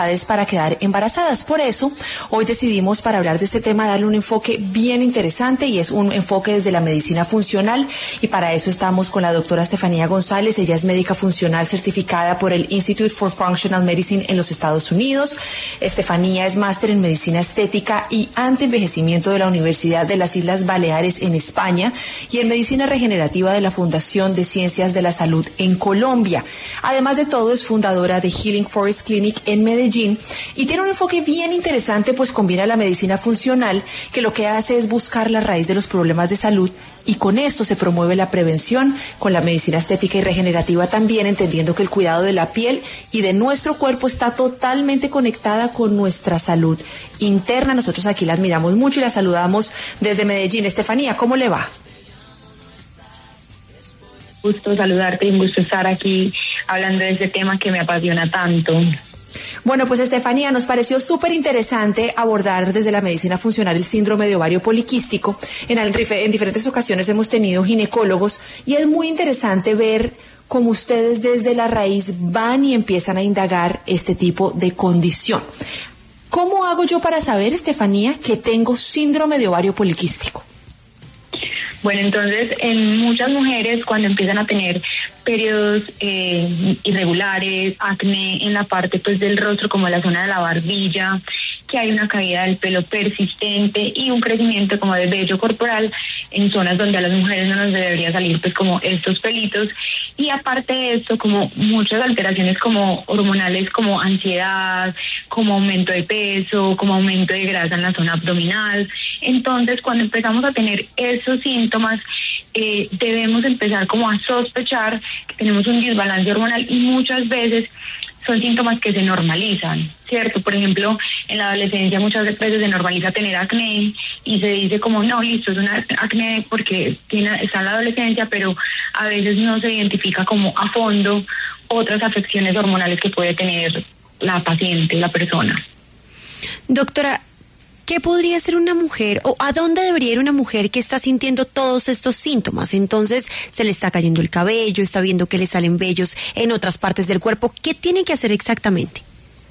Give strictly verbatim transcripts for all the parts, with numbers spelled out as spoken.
para quedar embarazadas. Por eso, hoy decidimos, para hablar de este tema, darle un enfoque bien interesante, y es un enfoque desde la medicina funcional, y para eso estamos con la doctora Estefanía González. Ella es médica funcional certificada por el Institute for Functional Medicine en los Estados Unidos. Estefanía es máster en medicina estética y antienvejecimiento de la Universidad de las Islas Baleares en España, y en medicina regenerativa de la Fundación de Ciencias de la Salud en Colombia. Además de todo, es fundadora de Healing Forest Clinic en Medellín, y tiene un enfoque bien interesante, pues combina la medicina funcional, que lo que hace es buscar la raíz de los problemas de salud, y con esto se promueve la prevención, con la medicina estética y regenerativa también, entendiendo que el cuidado de la piel y de nuestro cuerpo está totalmente conectada con nuestra salud interna. Nosotros aquí la admiramos mucho y la saludamos desde Medellín. Estefanía, ¿cómo le va? Gusto saludarte y un gusto estar aquí hablando de este tema que me apasiona tanto. Bueno, pues Estefanía, nos pareció súper interesante abordar desde la medicina funcional el síndrome de ovario poliquístico. En, el, en diferentes ocasiones hemos tenido ginecólogos, y es muy interesante ver cómo ustedes desde la raíz van y empiezan a indagar este tipo de condición. ¿Cómo hago yo para saber, Estefanía, que tengo síndrome de ovario poliquístico? Bueno, entonces en muchas mujeres, cuando empiezan a tener periodos eh, irregulares, acné en la parte pues del rostro, como en la zona de la barbilla, que hay una caída del pelo persistente y un crecimiento como de vello corporal en zonas donde a las mujeres no nos debería salir pues como estos pelitos, y aparte de esto como muchas alteraciones como hormonales, como ansiedad, como aumento de peso, como aumento de grasa en la zona abdominal. Entonces, cuando empezamos a tener esos síntomas, eh, debemos empezar como a sospechar que tenemos un desbalance hormonal, y muchas veces son síntomas que se normalizan, ¿cierto? Por ejemplo, en la adolescencia muchas veces se normaliza tener acné y se dice como, no, listo, es una acné porque tiene, está en la adolescencia, pero a veces no se identifica como a fondo otras afecciones hormonales que puede tener la paciente, la persona. Doctora, ¿qué podría ser una mujer, o a dónde debería ir una mujer que está sintiendo todos estos síntomas? Entonces, se le está cayendo el cabello, está viendo que le salen vellos en otras partes del cuerpo. ¿Qué tiene que hacer exactamente?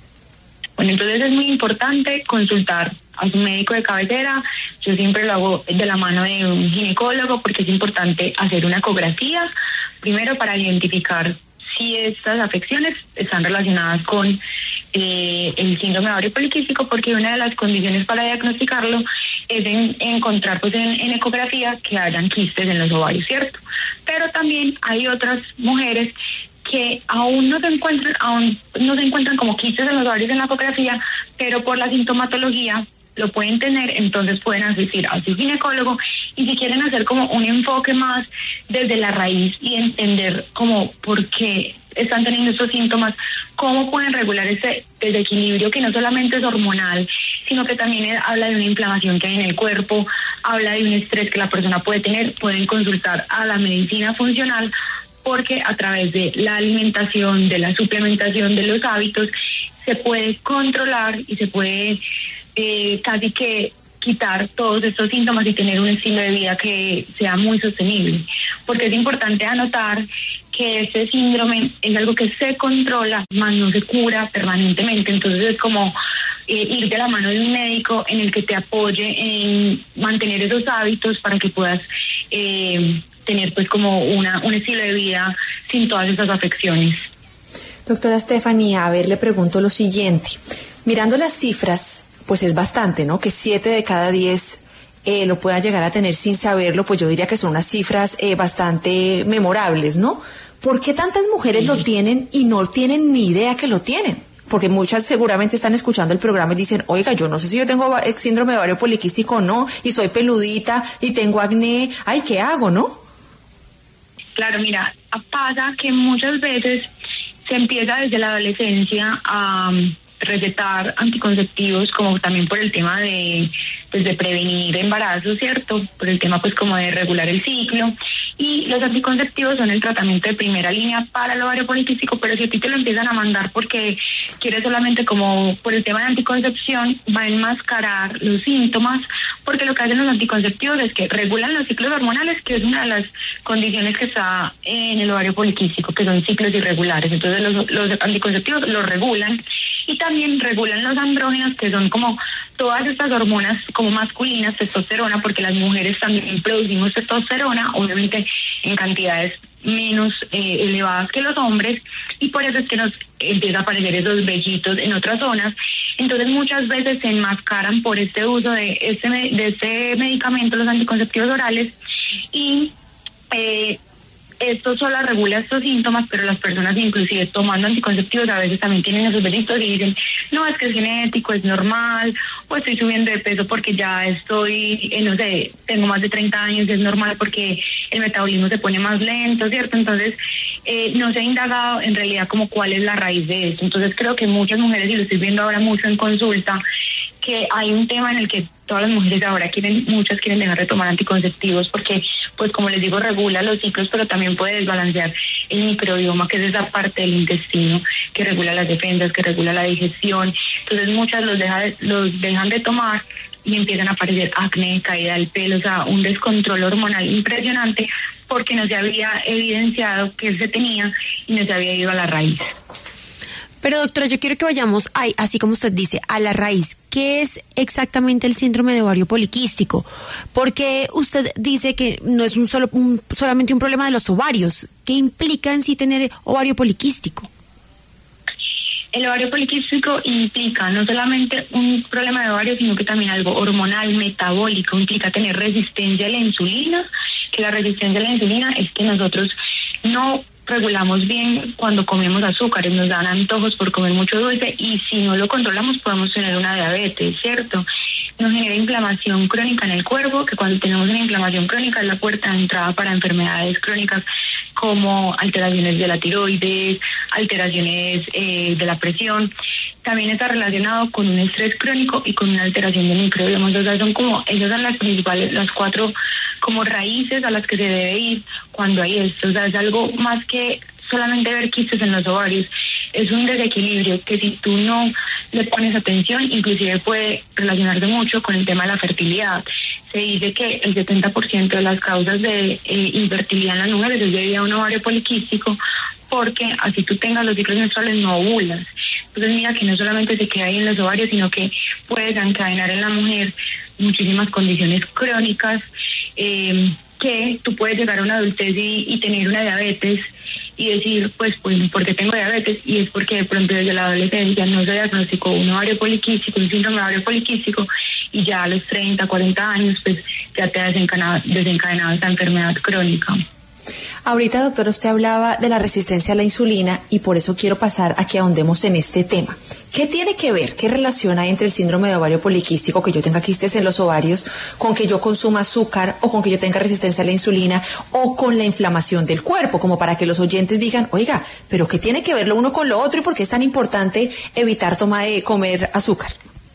Bueno, entonces es muy importante consultar a su médico de cabecera. Yo siempre lo hago de la mano de un ginecólogo, porque es importante hacer una ecografía, primero para identificar si estas afecciones están relacionadas con Eh, el síndrome de ovario poliquístico, porque una de las condiciones para diagnosticarlo es en, encontrar pues en, en ecografía que hayan quistes en los ovarios, ¿cierto? Pero también hay otras mujeres que aún no se encuentran, aún no se encuentran como quistes en los ovarios en la ecografía, pero por la sintomatología lo pueden tener, entonces pueden asistir a su ginecólogo, y si quieren hacer como un enfoque más desde la raíz y entender como por qué están teniendo estos síntomas, cómo pueden regular ese desequilibrio que no solamente es hormonal, sino que también habla de una inflamación que hay en el cuerpo, habla de un estrés que la persona puede tener, pueden consultar a la medicina funcional, porque a través de la alimentación, de la suplementación, de los hábitos, se puede controlar y se puede eh, casi que quitar todos estos síntomas y tener un estilo de vida que sea muy sostenible, porque es importante anotar que este síndrome es algo que se controla, más no se cura permanentemente. Entonces es como eh, ir de la mano de un médico en el que te apoye en mantener esos hábitos para que puedas eh, tener pues como una un estilo de vida sin todas esas afecciones. Doctora Estefanía, a ver, le pregunto lo siguiente. Mirando las cifras, pues es bastante, ¿no? Que siete de cada diez eh, lo puedan llegar a tener sin saberlo, pues yo diría que son unas cifras eh, bastante memorables, ¿no? ¿Por qué tantas mujeres sí. lo tienen y no tienen ni idea que lo tienen? Porque muchas seguramente están escuchando el programa y dicen, oiga, yo no sé si yo tengo síndrome de ovario poliquístico o no, y soy peludita y tengo acné, ay, ¿qué hago, no? Claro, mira, pasa que muchas veces se empieza desde la adolescencia a um, recetar anticonceptivos, como también por el tema de, pues, de prevenir embarazo, ¿cierto? Por el tema pues como de regular el ciclo. Y los anticonceptivos son el tratamiento de primera línea para el ovario poliquístico, pero si a ti te lo empiezan a mandar porque quieres solamente como por el tema de anticoncepción, va a enmascarar los síntomas, porque lo que hacen los anticonceptivos es que regulan los ciclos hormonales, que es una de las condiciones que está en el ovario poliquístico, que son ciclos irregulares. Entonces los, los anticonceptivos los regulan, y también regulan los andrógenos, que son como todas estas hormonas como masculinas, testosterona, porque las mujeres también producimos testosterona, obviamente en cantidades menos eh, elevadas que los hombres, y por eso es que nos empieza a aparecer esos vellitos en otras zonas. Entonces muchas veces se enmascaran por este uso de este, de este medicamento, los anticonceptivos orales, y eh, esto solo regula estos síntomas, pero las personas inclusive tomando anticonceptivos a veces también tienen esos vellitos y dicen, no, es que es genético, es normal, o estoy subiendo de peso porque ya estoy, eh, no sé, tengo más de treinta años, es normal porque el metabolismo se pone más lento, ¿cierto? Entonces, eh, no se ha indagado en realidad como cuál es la raíz de esto. Entonces creo que muchas mujeres, y lo estoy viendo ahora mucho en consulta, que hay un tema en el que todas las mujeres ahora quieren, muchas quieren dejar de tomar anticonceptivos porque, pues como les digo, regula los ciclos, pero también puede desbalancear el microbioma, que es esa parte del intestino que regula las defensas, que regula la digestión. Entonces muchas los, deja, los dejan de tomar y empiezan a aparecer acné, caída del pelo, o sea, un descontrol hormonal impresionante porque no se había evidenciado que se tenía y no se había ido a la raíz. Pero doctora, yo quiero que vayamos, ahí, así como usted dice, a la raíz. ¿Qué es exactamente el síndrome de ovario poliquístico? Porque usted dice que no es un solo un, solamente un problema de los ovarios. ¿Qué implica en sí tener ovario poliquístico? El ovario poliquístico implica no solamente un problema de ovario, sino que también algo hormonal, metabólico, implica tener resistencia a la insulina, que la resistencia a la insulina es que nosotros no regulamos bien cuando comemos azúcares, nos dan antojos por comer mucho dulce y si no lo controlamos podemos tener una diabetes, ¿cierto? Nos genera inflamación crónica en el cuerpo, que cuando tenemos una inflamación crónica es la puerta de entrada para enfermedades crónicas como alteraciones de la tiroides, alteraciones eh, de la presión. También está relacionado con un estrés crónico y con una alteración del microbioma. Entonces son como, esas son las principales, las cuatro como raíces a las que se debe ir cuando hay esto. O sea, es algo más que solamente ver quistes en los ovarios. Es un desequilibrio que si tú no le pones atención, inclusive puede relacionarse mucho con el tema de la fertilidad. Se dice que el setenta por ciento de las causas de eh, infertilidad en las mujeres es debido a un ovario poliquístico, porque así tú tengas los ciclos menstruales no ovulas. Entonces mira que no solamente se queda ahí en los ovarios, sino que puede desencadenar en la mujer muchísimas condiciones crónicas, eh, que tú puedes llegar a una adultez y, y tener una diabetes y decir, pues, pues, ¿por qué tengo diabetes? Y es porque de pronto desde la adolescencia no se diagnosticó un ovario poliquístico, un síndrome de ovario poliquístico, y ya a los treinta, cuarenta años, pues, ya te ha desencadenado, desencadenado esta enfermedad crónica. Ahorita, doctora, usted hablaba de la resistencia a la insulina y por eso quiero pasar a que ahondemos en este tema. ¿Qué tiene que ver, qué relación hay entre el síndrome de ovario poliquístico, que yo tenga quistes en los ovarios, con que yo consuma azúcar o con que yo tenga resistencia a la insulina o con la inflamación del cuerpo? Como para que los oyentes digan, oiga, ¿pero qué tiene que ver lo uno con lo otro y por qué es tan importante evitar tomar, eh, comer azúcar?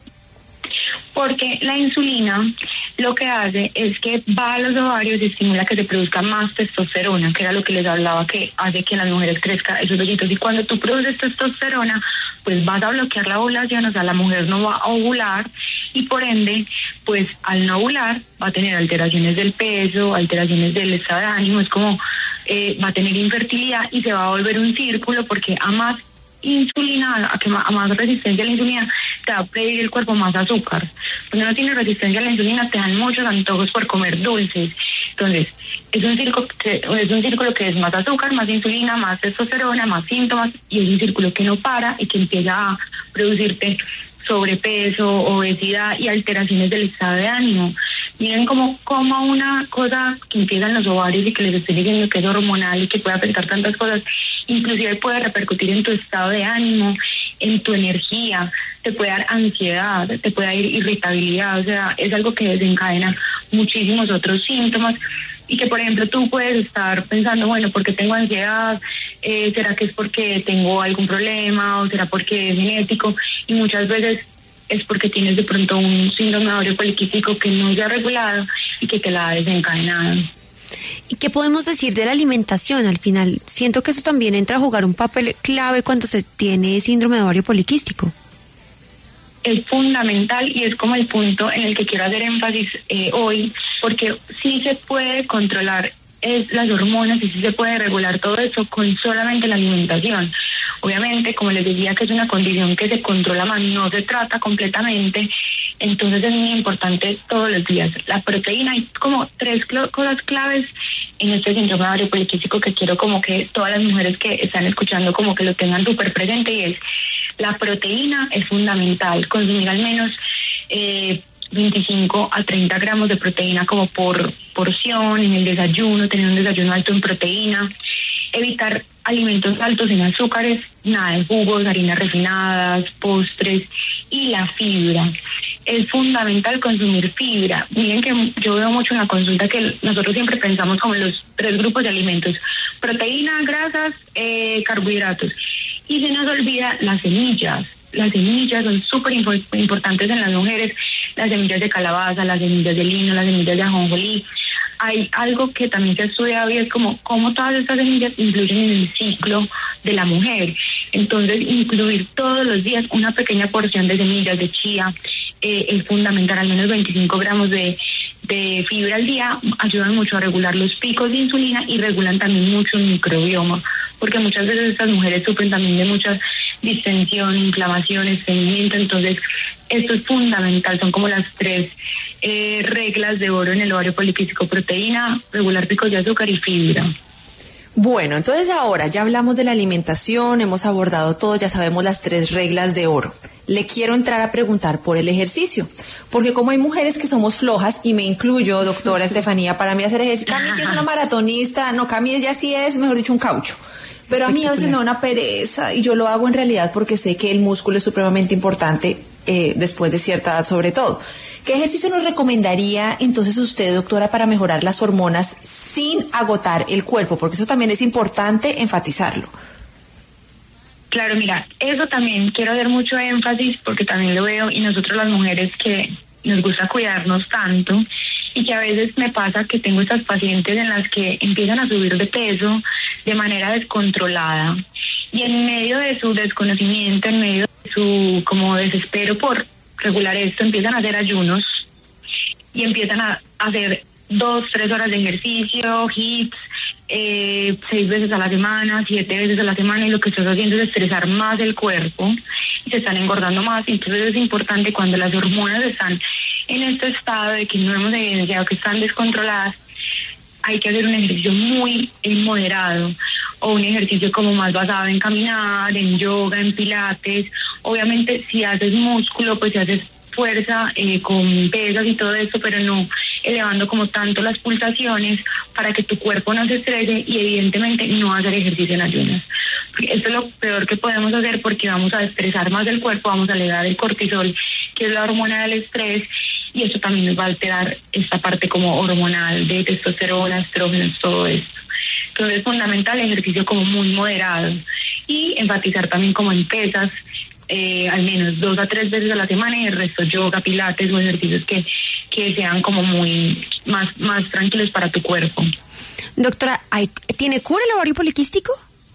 Porque la insulina lo que hace es que va a los ovarios y estimula que se produzca más testosterona, que era lo que les hablaba, que hace que en las mujeres crezcan esos vellitos. Y cuando tú produces testosterona, pues vas a bloquear la ovulación, o sea, la mujer no va a ovular y por ende, pues al no ovular va a tener alteraciones del peso, alteraciones del estado de ánimo, es como eh, va a tener infertilidad y se va a volver un círculo porque a más insulina, a, que más, a más resistencia a la insulina, te va a pedir el cuerpo más azúcar. Cuando no tienes resistencia a la insulina, te dan muchos antojos por comer dulces. Entonces, es un círculo que, es un círculo que es más azúcar, más insulina, más testosterona, más síntomas, y es un círculo que no para y que empieza a producirte sobrepeso, obesidad y alteraciones del estado de ánimo. Miren como, como una cosa que empieza en los ovarios y que les estoy diciendo que es hormonal y que puede afectar tantas cosas, inclusive puede repercutir en tu estado de ánimo, en tu energía, te puede dar ansiedad, te puede dar irritabilidad, o sea, es algo que desencadena muchísimos otros síntomas. Y que, por ejemplo, tú puedes estar pensando, bueno, ¿por qué tengo ansiedad? Eh, ¿Será que es porque tengo algún problema? ¿O será porque es genético? Y muchas veces es porque tienes de pronto un síndrome de ovario poliquístico que no se ha regulado y que te la ha desencadenado. ¿Y qué podemos decir de la alimentación al final? Siento que eso también entra a jugar un papel clave cuando se tiene síndrome de ovario poliquístico. Es fundamental y es como el punto en el que quiero hacer énfasis eh, hoy, porque sí se puede controlar es las hormonas y sí se puede regular todo eso con solamente la alimentación. Obviamente, como les decía, que es una condición que se controla más, no se trata completamente, entonces es muy importante todos los días. La proteína, hay como tres cl- cosas claves en este síndrome de ovario poliquístico que quiero como que todas las mujeres que están escuchando como que lo tengan súper presente, y es: la proteína es fundamental, consumir al menos eh, veinticinco a treinta gramos de proteína como por porción en el desayuno, tener un desayuno alto en proteína, evitar alimentos altos en azúcares, nada de jugos, harinas refinadas, postres, y la fibra. Es fundamental consumir fibra. Miren que yo veo mucho en la consulta que nosotros siempre pensamos como en los tres grupos de alimentos: proteína, grasas, eh, carbohidratos, y se nos olvida las semillas. Las semillas son súper impo- importantes en las mujeres, las semillas de calabaza, las semillas de lino, las semillas de ajonjolí. Hay algo que también se ha estudiado y es como cómo todas estas semillas influyen en el ciclo de la mujer. Entonces, incluir todos los días una pequeña porción de semillas de chía eh, es fundamental. Al menos veinticinco gramos de, de fibra al día ayudan mucho a regular los picos de insulina y regulan también mucho el microbioma, porque muchas veces estas mujeres sufren también de mucha distensión, inflamación, estreñimiento. Entonces, esto es fundamental. Son como las tres eh, reglas de oro en el ovario poliquístico: proteína, regular picos de azúcar y fibra. Bueno, entonces ahora ya hablamos de la alimentación, hemos abordado todo, ya sabemos las tres reglas de oro. Le quiero entrar a preguntar por el ejercicio, porque como hay mujeres que somos flojas, y me incluyo, doctora Estefanía, para mí hacer ejercicio, Cami sí es una maratonista, no, Cami ya sí es, mejor dicho, un caucho. Pero a mí a veces me da una pereza, y yo lo hago en realidad porque sé que el músculo es supremamente importante eh, después de cierta edad sobre todo. ¿Qué ejercicio nos recomendaría entonces usted, doctora, para mejorar las hormonas sin agotar el cuerpo? Porque eso también es importante enfatizarlo. Claro, mira, eso también quiero hacer mucho énfasis porque también lo veo, y nosotros las mujeres que nos gusta cuidarnos tanto, y que a veces me pasa que tengo estas pacientes en las que empiezan a subir de peso de manera descontrolada, y en medio de su desconocimiento, en medio de su como desespero por regular esto, empiezan a hacer ayunos y empiezan a hacer dos, tres horas de ejercicio, hits, eh, seis veces a la semana, siete veces a la semana, y lo que estás haciendo es estresar más el cuerpo y se están engordando más. Entonces es importante, cuando las hormonas están en este estado de que no hemos evidenciado que están descontroladas, hay que hacer un ejercicio muy eh, moderado, o un ejercicio como más basado en caminar, en yoga, en pilates. Obviamente si haces músculo, pues si haces fuerza eh, con pesas y todo eso, pero no elevando como tanto las pulsaciones para que tu cuerpo no se estrese, y evidentemente no hacer ejercicio en ayunas. Esto es lo peor que podemos hacer, porque vamos a estresar más el cuerpo, vamos a elevar el cortisol, que es la hormona del estrés, y eso también nos va a alterar esta parte como hormonal de testosterona, estrógenos, todo esto. Entonces es fundamental el ejercicio como muy moderado, y enfatizar también como en pesas, eh, al menos dos a tres veces a la semana, y el resto yoga, pilates o ejercicios que, que sean como muy más, más tranquilos para tu cuerpo. Doctora, ¿hay, ¿tiene cura el ovario poliquístico?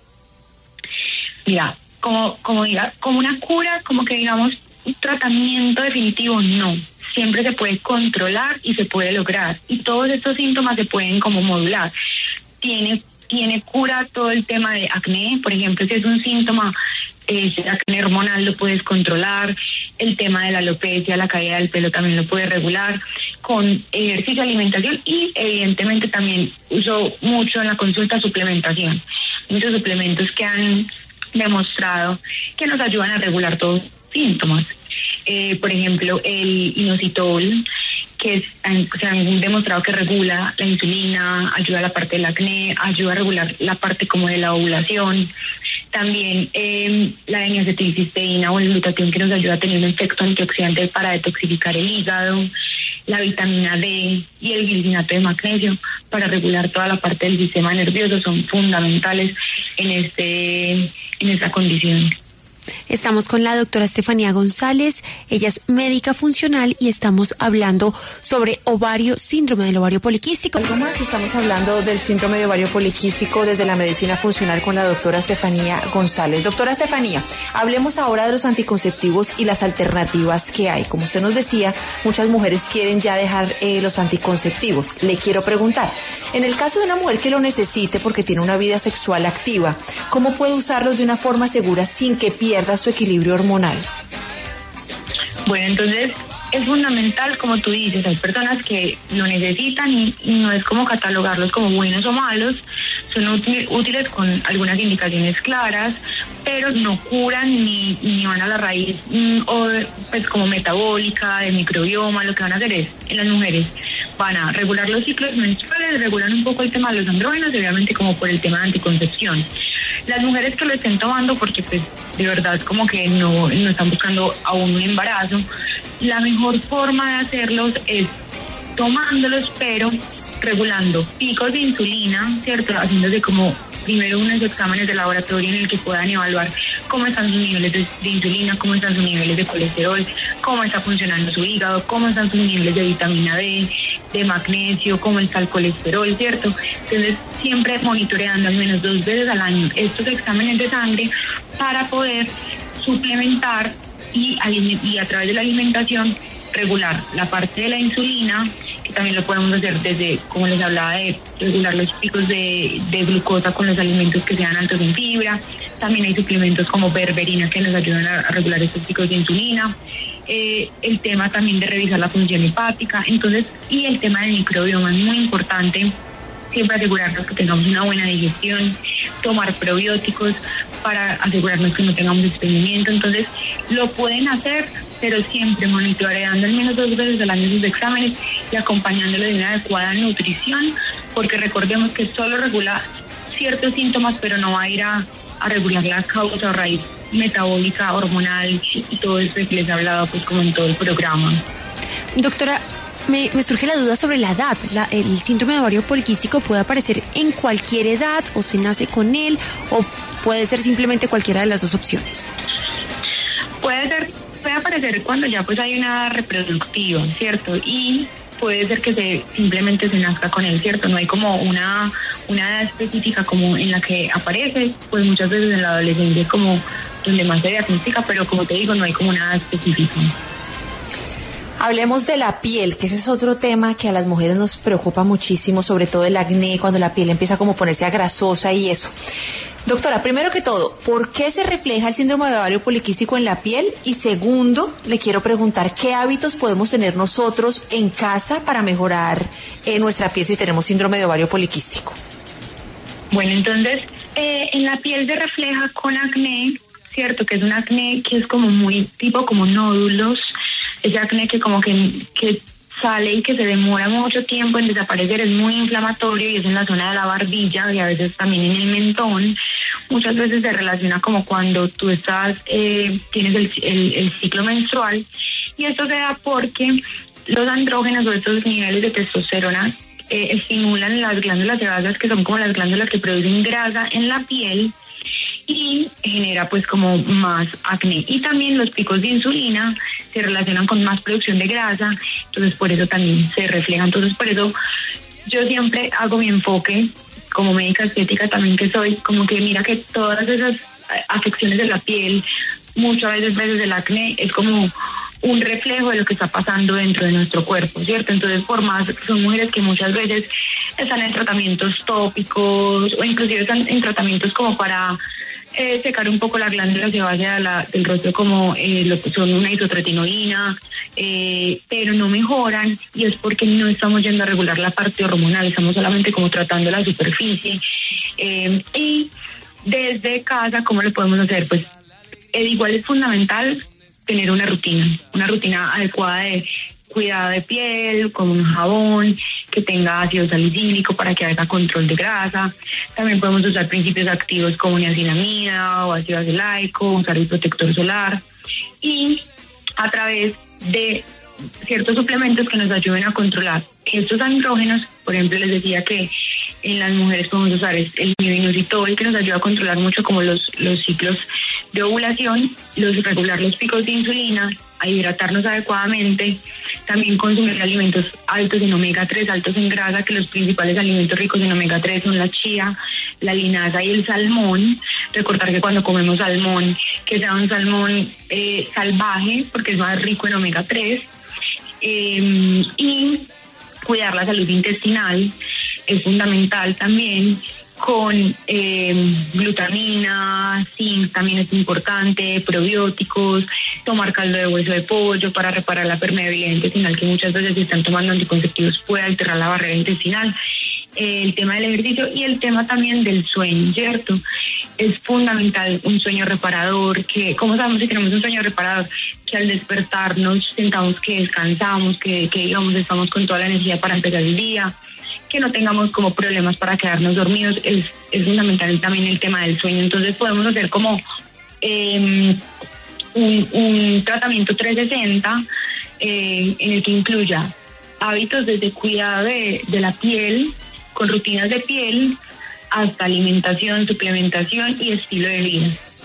Mira, como, como diga, como una cura, como que digamos un tratamiento definitivo, no. Siempre se puede controlar y se puede lograr, y todos estos síntomas se pueden como modular. Tiene, tiene cura todo el tema de acné, por ejemplo, si es un síntoma eh, de acné hormonal, lo puedes controlar. El tema de la alopecia, la caída del pelo, también lo puedes regular con ejercicio, alimentación, y evidentemente también uso mucho en la consulta suplementación. Muchos suplementos que han demostrado que nos ayudan a regular todos los síntomas. Eh, por ejemplo, el inositol, que es, se han demostrado que regula la insulina, ayuda a la parte del acné, ayuda a regular la parte como de la ovulación. También eh, la N-acetilcisteína o el glutatión, que nos ayuda a tener un efecto antioxidante para detoxificar el hígado. La vitamina D y el glicinato de magnesio para regular toda la parte del sistema nervioso son fundamentales en este en esta condición. Estamos con la doctora Estefanía González, ella es médica funcional y estamos hablando sobre ovario, síndrome del ovario poliquístico. Algo más, estamos hablando del síndrome de ovario poliquístico desde la medicina funcional con la doctora Estefanía González. Doctora Estefanía, hablemos ahora de los anticonceptivos y las alternativas que hay. Como usted nos decía, muchas mujeres quieren ya dejar eh, los anticonceptivos. Le quiero preguntar, en el caso de una mujer que lo necesite porque tiene una vida sexual activa, ¿cómo puede usarlos de una forma segura sin que pierda su equilibrio hormonal? Bueno, entonces es fundamental, como tú dices, hay personas que lo necesitan y, y no es como catalogarlos como buenos o malos, son útil, útiles con algunas indicaciones claras, pero no curan ni, ni van a la raíz mm, o pues como metabólica, de microbioma. Lo que van a hacer es, en las mujeres, van a regular los ciclos menstruales, regulan un poco el tema de los andrógenos, obviamente como por el tema de anticoncepción. Las mujeres que lo estén tomando, porque pues de verdad como que no, no están buscando aún un embarazo, la mejor forma de hacerlos es tomándolos, pero regulando picos de insulina, ¿cierto? Haciéndose como primero unos exámenes de laboratorio en el que puedan evaluar cómo están sus niveles de, de insulina, cómo están sus niveles de colesterol, cómo está funcionando su hígado, cómo están sus niveles de vitamina D, de magnesio, cómo está el colesterol, ¿cierto? Entonces, siempre monitoreando al menos dos veces al año estos exámenes de sangre para poder suplementar y, y a través de la alimentación regular la parte de la insulina, que también lo podemos hacer desde, como les hablaba, de regular los picos de, de glucosa con los alimentos que sean altos en fibra. También hay suplementos como berberina que nos ayudan a, a regular estos picos de insulina. Eh, el tema también de revisar la función hepática, entonces, y el tema del microbioma es muy importante. Siempre asegurarnos que tengamos una buena digestión, tomar probióticos para asegurarnos que no tengamos estreñimiento. Entonces, lo pueden hacer, pero siempre monitoreando al menos dos veces al año sus exámenes y acompañándolo de una adecuada nutrición, porque recordemos que solo regula ciertos síntomas, pero no va a ir a, a regular la causa o raíz metabólica, hormonal y todo eso que les he hablado, pues como en todo el programa. Doctora, Me, me surge la duda sobre la edad. La, ¿El síndrome de ovario poliquístico puede aparecer en cualquier edad o se nace con él o puede ser simplemente cualquiera de las dos opciones? Puede ser, puede aparecer cuando ya pues hay una edad reproductiva, ¿cierto? Y puede ser que se simplemente se nazca con él, ¿cierto? No hay como una, una edad específica como en la que aparece, pues muchas veces en la adolescencia es como donde más se diagnostica, pero como te digo, no hay como una edad específica. Hablemos de la piel, que ese es otro tema que a las mujeres nos preocupa muchísimo, sobre todo el acné, cuando la piel empieza como a ponerse grasosa y eso. Doctora, primero que todo, ¿por qué se refleja el síndrome de ovario poliquístico en la piel? Y segundo, le quiero preguntar, ¿qué hábitos podemos tener nosotros en casa para mejorar eh, nuestra piel si tenemos síndrome de ovario poliquístico? Bueno, entonces, eh, en la piel se refleja con acné, ¿cierto? Que es un acné que es como muy tipo como nódulos, ese acné que como que, que sale y que se demora mucho tiempo en desaparecer, es muy inflamatorio y es en la zona de la barbilla y a veces también en el mentón. Muchas veces se relaciona como cuando tú estás, eh, tienes el, el, el ciclo menstrual, y esto se da porque los andrógenos o estos niveles de testosterona eh, estimulan las glándulas sebáceas, que son como las glándulas que producen grasa en la piel, y genera pues como más acné. Y también los picos de insulina se relacionan con más producción de grasa, entonces por eso también se refleja. Entonces por eso yo siempre hago mi enfoque como médica estética también que soy, como que mira que todas esas afecciones de la piel, muchas veces veces el acné es como un reflejo de lo que está pasando dentro de nuestro cuerpo, ¿cierto? Entonces por más, son mujeres que muchas veces están en tratamientos tópicos o inclusive están en tratamientos como para Eh, secar un poco la glándula sebácea de la, del rostro, como eh, lo que son una isotretinoína, eh, pero no mejoran, y es porque no estamos yendo a regular la parte hormonal, estamos solamente como tratando la superficie. Eh, y desde casa, ¿cómo lo podemos hacer? Pues eh, igual es fundamental tener una rutina, una rutina adecuada de cuidado de piel, con un jabón que tenga ácido salicílico para que haga control de grasa. También podemos usar principios activos como niacinamida o ácido azelaico, usar el protector solar, y a través de ciertos suplementos que nos ayuden a controlar estos andrógenos. Por ejemplo, les decía que en las mujeres podemos usar el minoxidil, que nos ayuda a controlar mucho como los, los ciclos de ovulación, los regular los picos de insulina, a hidratarnos adecuadamente, también consumir alimentos altos en omega tres, altos en grasa, que los principales alimentos ricos en omega tres son la chía, la linaza y el salmón. Recordar que cuando comemos salmón, que sea un salmón eh, salvaje, porque es más rico en omega tres, eh, y cuidar la salud intestinal es fundamental también, con eh, glutamina, zinc también es importante, probióticos, tomar caldo de hueso de pollo para reparar la permeabilidad intestinal, que muchas veces si están tomando anticonceptivos puede alterar la barrera intestinal. Eh, el tema del ejercicio y el tema también del sueño, ¿cierto? Es fundamental un sueño reparador, que, ¿cómo sabemos si tenemos un sueño reparador? Que al despertarnos sintamos que descansamos, que, que digamos estamos con toda la energía para empezar el día, que no tengamos como problemas para quedarnos dormidos. Es, es fundamental también el tema del sueño. Entonces podemos hacer como eh, un, un tratamiento trescientos sesenta eh, en el que incluya hábitos desde cuidado de, de la piel, con rutinas de piel, hasta alimentación, suplementación y estilo de vida.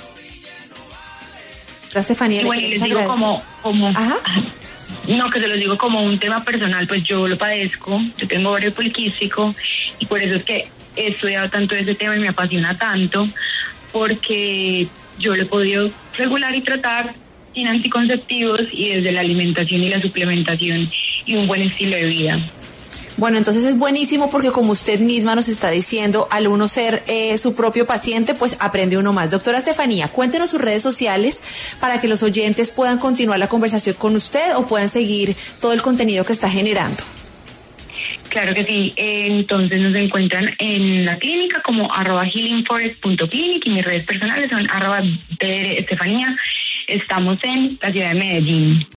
Estefanía, y bueno, y les digo como, como Ajá. no, que se los digo como un tema personal, pues yo lo padezco, yo tengo ovario poliquístico y por eso es que he estudiado tanto ese tema y me apasiona tanto, porque yo lo he podido regular y tratar sin anticonceptivos y desde la alimentación y la suplementación y un buen estilo de vida. Bueno, entonces es buenísimo porque como usted misma nos está diciendo, al uno ser eh, su propio paciente, pues aprende uno más. Doctora Estefanía, cuéntenos sus redes sociales para que los oyentes puedan continuar la conversación con usted o puedan seguir todo el contenido que está generando. Claro que sí, eh, entonces nos encuentran en la clínica como arroba healingforest punto clinic y mis redes personales son arroba Estefanía. Estamos en la ciudad de Medellín.